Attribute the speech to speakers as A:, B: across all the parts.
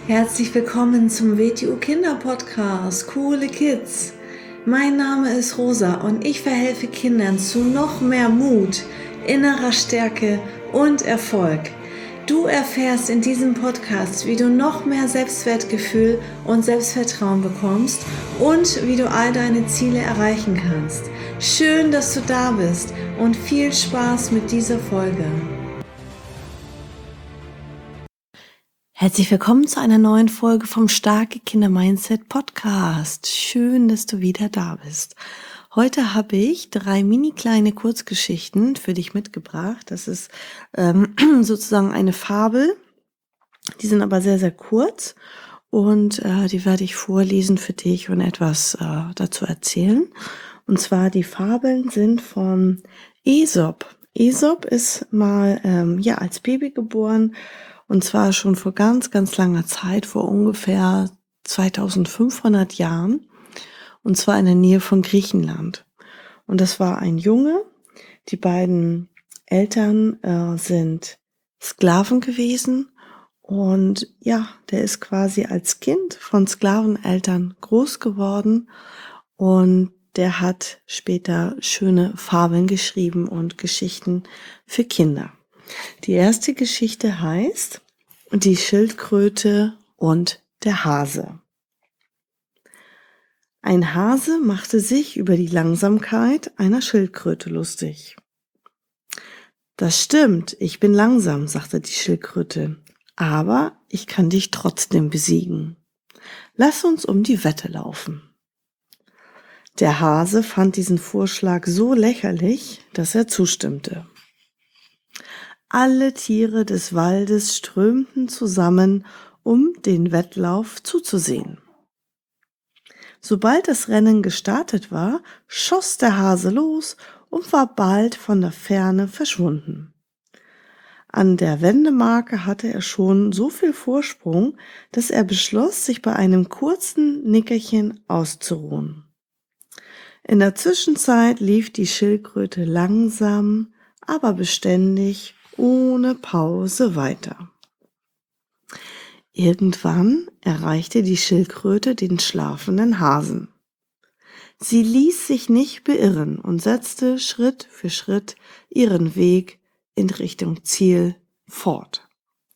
A: Herzlich willkommen zum WTU Kinder Podcast, Coole Kids. Mein Name ist Rosa und ich verhelfe Kindern zu noch mehr Mut, innerer Stärke und Erfolg. Du erfährst in diesem Podcast, wie du noch mehr Selbstwertgefühl und Selbstvertrauen bekommst und wie du all deine Ziele erreichen kannst. Schön, dass du da bist und viel Spaß mit dieser Folge. Herzlich willkommen zu einer neuen Folge vom Starke Kinder Mindset Podcast. Schön, dass du wieder da bist. Heute habe ich 3 mini kleine Kurzgeschichten für dich mitgebracht. Das ist sozusagen eine Fabel. Die sind aber sehr, sehr kurz und die werde ich vorlesen für dich und etwas dazu erzählen. Und zwar die Fabeln sind von Aesop. Aesop ist mal als Baby geboren. Und zwar schon vor ganz, ganz langer Zeit, vor ungefähr 2500 Jahren. Und zwar in der Nähe von Griechenland. Und das war ein Junge. Die beiden Eltern sind Sklaven gewesen. Und ja, der ist quasi als Kind von Sklaveneltern groß geworden. Und der hat später schöne Fabeln geschrieben und Geschichten für Kinder. Die erste Geschichte heißt Die Schildkröte und der Hase. Ein Hase machte sich über die Langsamkeit einer Schildkröte lustig. Das stimmt, ich bin langsam, sagte die Schildkröte, aber ich kann dich trotzdem besiegen. Lass uns um die Wette laufen. Der Hase fand diesen Vorschlag so lächerlich, dass er zustimmte. Alle Tiere des Waldes strömten zusammen, um den Wettlauf zuzusehen. Sobald das Rennen gestartet war, schoss der Hase los und war bald von der Ferne verschwunden. An der Wendemarke hatte er schon so viel Vorsprung, dass er beschloss, sich bei einem kurzen Nickerchen auszuruhen. In der Zwischenzeit lief die Schildkröte langsam, aber beständig ohne Pause weiter. Irgendwann erreichte die Schildkröte den schlafenden Hasen. Sie ließ sich nicht beirren und setzte Schritt für Schritt ihren Weg in Richtung Ziel fort.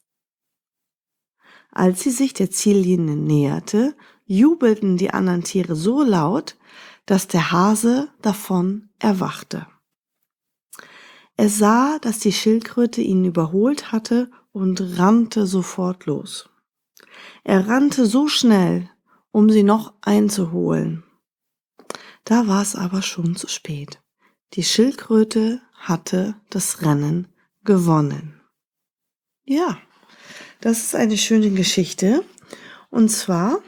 A: Als sie sich der Ziellinie näherte, jubelten die anderen Tiere so laut, dass der Hase davon erwachte. Er sah, dass die Schildkröte ihn überholt hatte und rannte sofort los. Er rannte so schnell, um sie noch einzuholen. Da war es aber schon zu spät. Die Schildkröte hatte das Rennen gewonnen. Ja, das ist eine schöne Geschichte. Und zwar,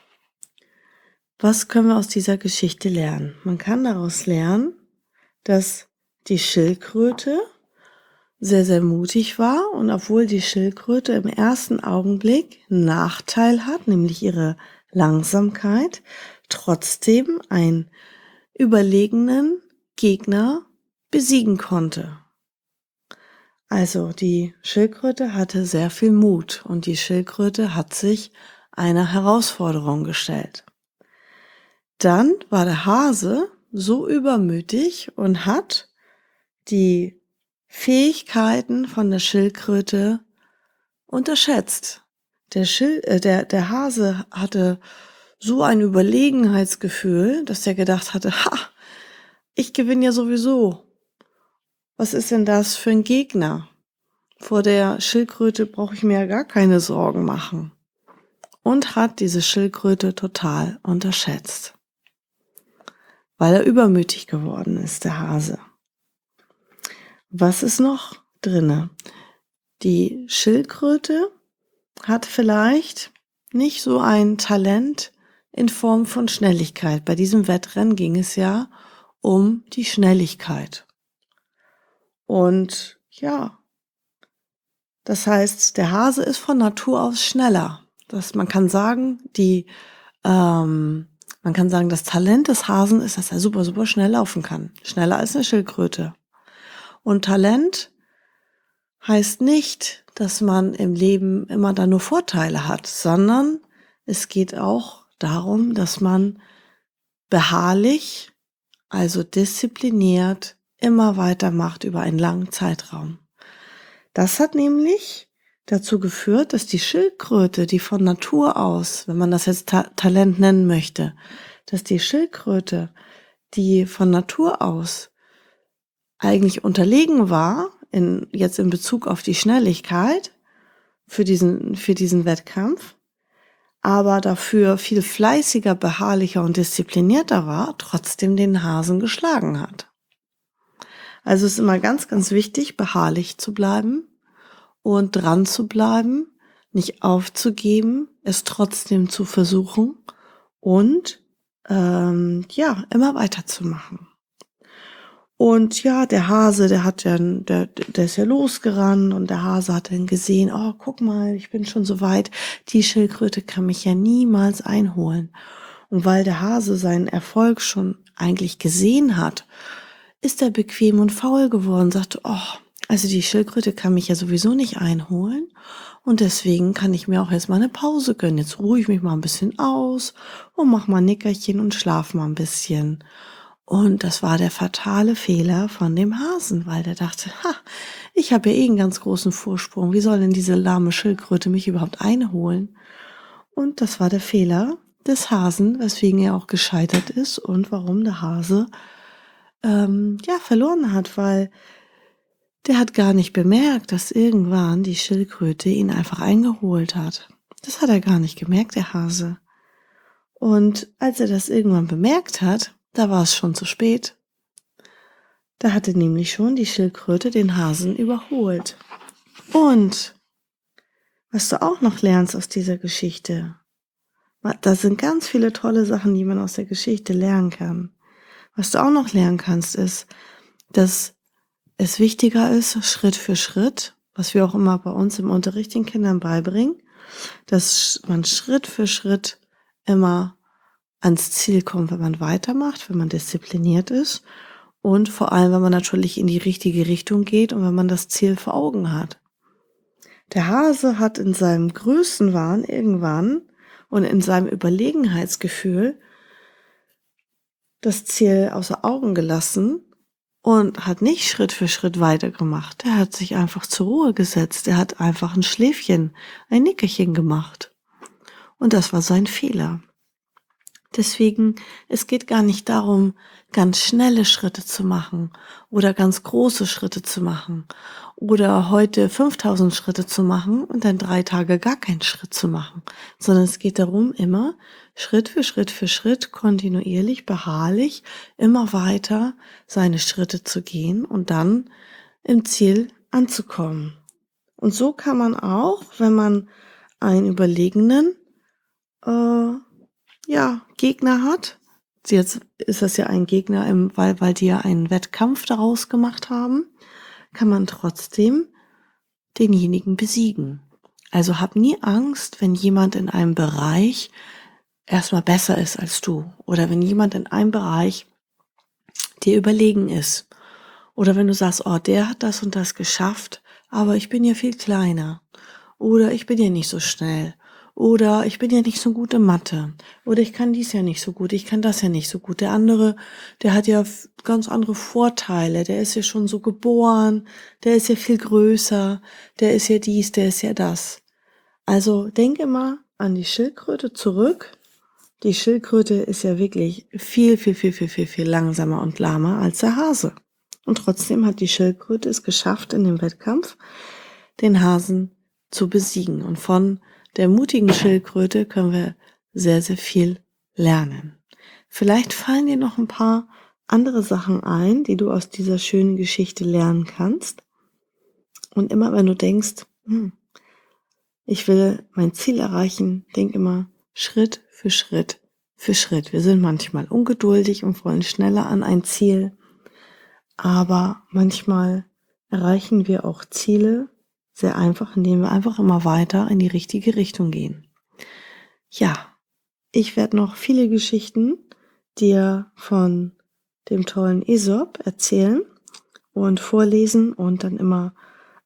A: was können wir aus dieser Geschichte lernen? Man kann daraus lernen, dass die Schildkröte sehr, sehr mutig war und obwohl die Schildkröte im ersten Augenblick einen Nachteil hat, nämlich ihre Langsamkeit, trotzdem einen überlegenen Gegner besiegen konnte. Also die Schildkröte hatte sehr viel Mut und die Schildkröte hat sich einer Herausforderung gestellt. Dann war der Hase so übermütig und hat die Fähigkeiten von der Schildkröte unterschätzt. Der Hase hatte so ein Überlegenheitsgefühl, dass er gedacht hatte, ich gewinne ja sowieso. Was ist denn das für ein Gegner? Vor der Schildkröte brauche ich mir ja gar keine Sorgen machen. Und hat diese Schildkröte total unterschätzt. Weil er übermütig geworden ist, der Hase. Was ist noch drinne? Die Schildkröte hat vielleicht nicht so ein Talent in Form von Schnelligkeit. Bei diesem Wettrennen ging es ja um die Schnelligkeit. Und ja, das heißt, der Hase ist von Natur aus schneller. Man kann sagen, das Talent des Hasen ist, dass er super, super schnell laufen kann. Schneller als eine Schildkröte. Und Talent heißt nicht, dass man im Leben immer da nur Vorteile hat, sondern es geht auch darum, dass man beharrlich, also diszipliniert, immer weitermacht über einen langen Zeitraum. Das hat nämlich dazu geführt, dass die Schildkröte, die von Natur aus, wenn man das jetzt Talent nennen möchte, dass die Schildkröte, die von Natur aus eigentlich unterlegen war, jetzt in Bezug auf die Schnelligkeit für diesen Wettkampf, aber dafür viel fleißiger, beharrlicher und disziplinierter war, trotzdem den Hasen geschlagen hat. Also es ist immer ganz, ganz wichtig, beharrlich zu bleiben und dran zu bleiben, nicht aufzugeben, es trotzdem zu versuchen und immer weiterzumachen. Und ja, der Hase, der ist ja losgerannt und der Hase hat dann gesehen, oh, guck mal, ich bin schon so weit, die Schildkröte kann mich ja niemals einholen. Und weil der Hase seinen Erfolg schon eigentlich gesehen hat, ist er bequem und faul geworden, sagte, oh, also die Schildkröte kann mich ja sowieso nicht einholen und deswegen kann ich mir auch jetzt mal eine Pause gönnen. Jetzt ruhe ich mich mal ein bisschen aus und mach mal ein Nickerchen und schlaf mal ein bisschen. Und das war der fatale Fehler von dem Hasen, weil der dachte, ich habe ja einen ganz großen Vorsprung. Wie soll denn diese lahme Schildkröte mich überhaupt einholen? Und das war der Fehler des Hasen, weswegen er auch gescheitert ist und warum der Hase verloren hat, weil der hat gar nicht bemerkt, dass irgendwann die Schildkröte ihn einfach eingeholt hat. Das hat er gar nicht gemerkt, der Hase. Und als er das irgendwann bemerkt hat, da war es schon zu spät. Da hatte nämlich schon die Schildkröte den Hasen überholt. Und was du auch noch lernst aus dieser Geschichte, da sind ganz viele tolle Sachen, die man aus der Geschichte lernen kann. Was du auch noch lernen kannst, ist, dass es wichtiger ist, Schritt für Schritt, was wir auch immer bei uns im Unterricht den Kindern beibringen, dass man Schritt für Schritt immer ans Ziel kommt, wenn man weitermacht, wenn man diszipliniert ist und vor allem, wenn man natürlich in die richtige Richtung geht und wenn man das Ziel vor Augen hat. Der Hase hat in seinem Größenwahn irgendwann und in seinem Überlegenheitsgefühl das Ziel außer Augen gelassen und hat nicht Schritt für Schritt weitergemacht. Er hat sich einfach zur Ruhe gesetzt. Er hat einfach ein Schläfchen, ein Nickerchen gemacht. Und das war sein Fehler. Deswegen, es geht gar nicht darum, ganz schnelle Schritte zu machen oder ganz große Schritte zu machen oder heute 5000 Schritte zu machen und dann 3 Tage gar keinen Schritt zu machen, sondern es geht darum, immer Schritt für Schritt, kontinuierlich, beharrlich, immer weiter seine Schritte zu gehen und dann im Ziel anzukommen. Und so kann man auch, wenn man einen überlegenen Gegner hat. Jetzt ist das ja ein Gegner, weil die ja einen Wettkampf daraus gemacht haben, kann man trotzdem denjenigen besiegen. Also hab nie Angst, wenn jemand in einem Bereich erstmal besser ist als du oder wenn jemand in einem Bereich dir überlegen ist oder wenn du sagst, oh, der hat das und das geschafft, aber ich bin ja viel kleiner oder ich bin ja nicht so schnell. Oder ich bin ja nicht so gut in Mathe. Oder ich kann dies ja nicht so gut, ich kann das ja nicht so gut. Der andere, der hat ja ganz andere Vorteile. Der ist ja schon so geboren, der ist ja viel größer, der ist ja dies, der ist ja das. Also denk immer an die Schildkröte zurück. Die Schildkröte ist ja wirklich viel langsamer und lahmer als der Hase. Und trotzdem hat die Schildkröte es geschafft, in dem Wettkampf den Hasen zu besiegen. Und von der mutigen Schildkröte können wir sehr, sehr viel lernen. Vielleicht fallen dir noch ein paar andere Sachen ein, die du aus dieser schönen Geschichte lernen kannst. Und immer wenn du denkst, ich will mein Ziel erreichen, denk immer Schritt für Schritt für Schritt. Wir sind manchmal ungeduldig und wollen schneller an ein Ziel, aber manchmal erreichen wir auch Ziele sehr einfach, indem wir einfach immer weiter in die richtige Richtung gehen. Ja, ich werde noch viele Geschichten dir von dem tollen Aesop erzählen und vorlesen und dann immer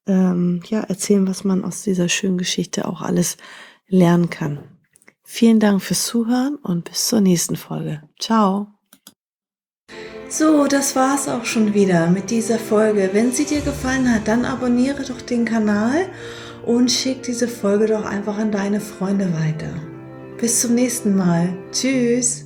A: erzählen, was man aus dieser schönen Geschichte auch alles lernen kann. Vielen Dank fürs Zuhören und bis zur nächsten Folge. Ciao! So, das war's auch schon wieder mit dieser Folge. Wenn sie dir gefallen hat, dann abonniere doch den Kanal und schick diese Folge doch einfach an deine Freunde weiter. Bis zum nächsten Mal. Tschüss!